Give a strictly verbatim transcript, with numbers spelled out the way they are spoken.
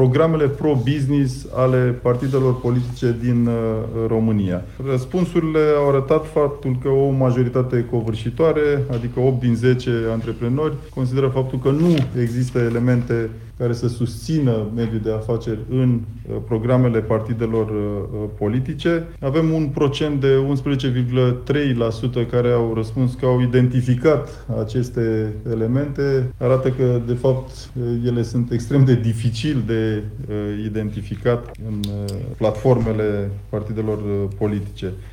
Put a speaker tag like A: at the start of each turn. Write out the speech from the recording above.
A: programele pro-business ale partidelor politice din România. Răspunsurile au arătat faptul că o majoritate covârșitoare, adică opt din zece antreprenori, consideră faptul că nu există elemente care să susțină mediul de afaceri în programele partidelor politice. Avem un procent de unsprezece virgulă trei la sută care au răspuns că au identificat aceste elemente. Arată că, de fapt, ele sunt extrem de dificil de identificat în platformele partidelor politice.